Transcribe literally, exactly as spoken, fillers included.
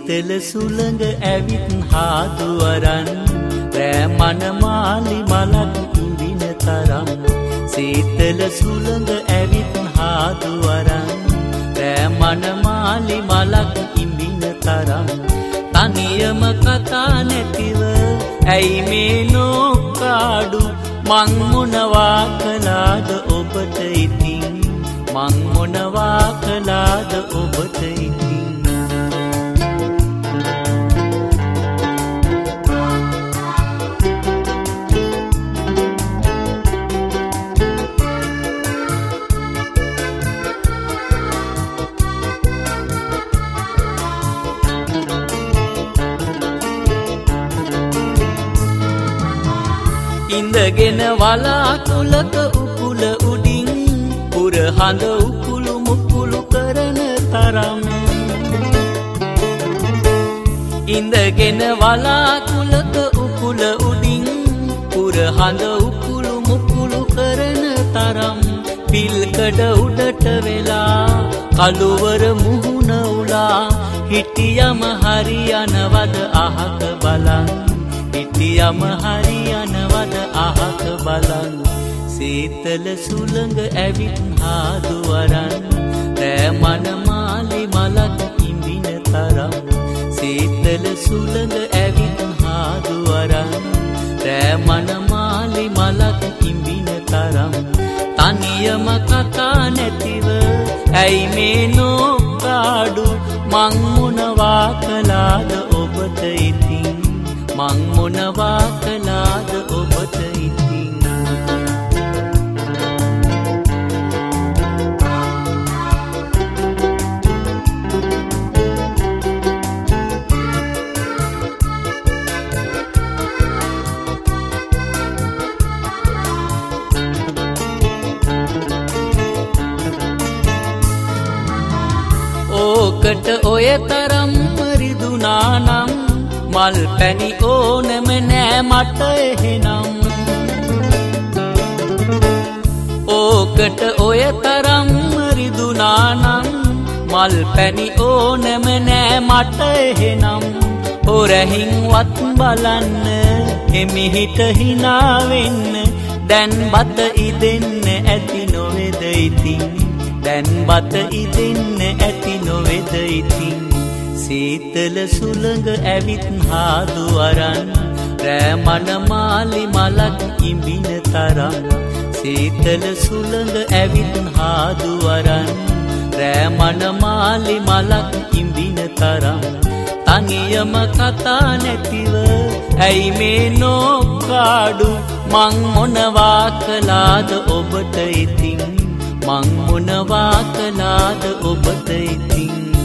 සීතල සුළඟ ඇවිත් හාදු අරන් රෑ මනමාලි මලක් ඉඳින තරම් සීතල සුළඟ ඇවිත් හාදු අරන් රෑ මනමාලි මලක් ඉඳින තරම් තනියම කතා නැතිව ඇයි මේ නෝකාඩු මං මොනවා කළාද ඔබට ඉතින් මං මොනවා කළාද ඔබට ඉතින් ඉඳගෙන වලාකුලක උකුල උඩින් පුරහඳ උකුළු මුකුළු කරන තරම් ඉඳගෙන වලාකුලක උකුල උඩින් පුරහඳ උකුළු මුකුළු කරන තරම් පිල්කඩ උඩට වෙලා කළුවර මුහුණ උලා හිටියම හරියනවද අහක බලන් හිටියම හරියනවද අහක බලන් සීතල සුළඟ ඇවිත් හාදු අරන් රෑ මනමාලි මලක් ඉඳින තරම් සීතල සුළඟ ඇවිත් හාදු අරන් රෑ මනමාලි මලක් ඉඳින තරම් තනියම කතා නැතිව ඇයි මේ නෝකාඩු මං මොනවා කළාද ඔබට ඉතින් මං මොනවා කළාද ඔබට ඉතින් ඕකට ඔය තරම් රිදුනානම් මල් පැණි ඕනෙම නෑ මට එහෙනම් ඕකට ඔය තරම් රිදුනානම් මල් පැණි ඕනෙම නෑ මට එහෙනම් හොරහින් වත් බලන්න එමිහිට හිනා වෙන්න දැන් බත ඉදෙන්න ඇති නොවේද ඉතින් දැන් බත ඉදෙන්න ඇති නොවේද ඉතින් සීතල සුළඟ ඇවිත් හාදු අරන් රෑ මනමාලි මලක් ඉඹින තරම් සීතල සුළඟ ඇවිත් හාදු අරන් රෑ මනමාලි මලක් ඉඹින තරම් තනියම කතා නැතිව ඇයි මේ නෝකාඩු මං මොනවා කළාද ඔබට ඉතින් මං මොනවා කළාද ඔබට ඉතින්